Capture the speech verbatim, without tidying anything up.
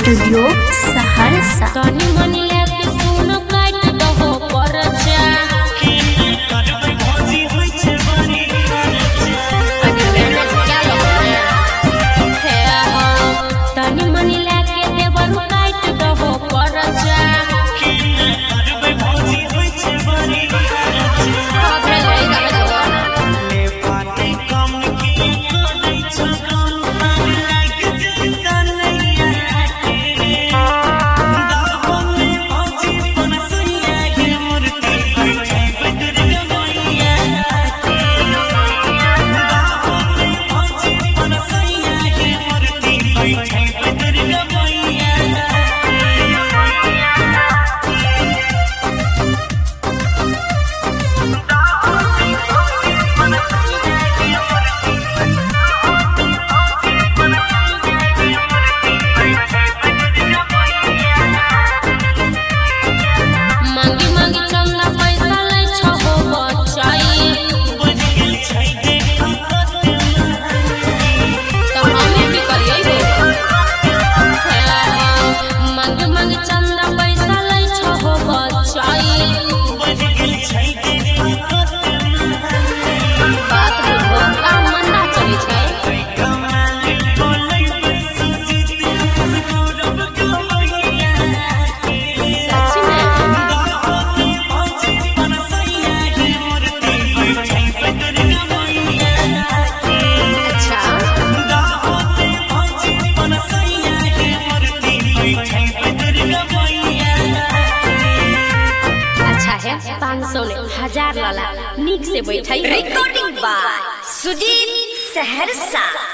Studio Saharsa. तनी मनी लेके सुन काट दहो परचा करबै भौजी होई छे बड़ी खर्चा अरे मेरे क्या लगता है हम तनी मनी लेके देवर काट दहो परचा करबै भौजी होई छे बड़ी खर्चा अबे लइका ले पाटे कम की दै छ पाँच सौ ने हजार लाला नीक से बैठाई। Recording by Sujeet Saharsa.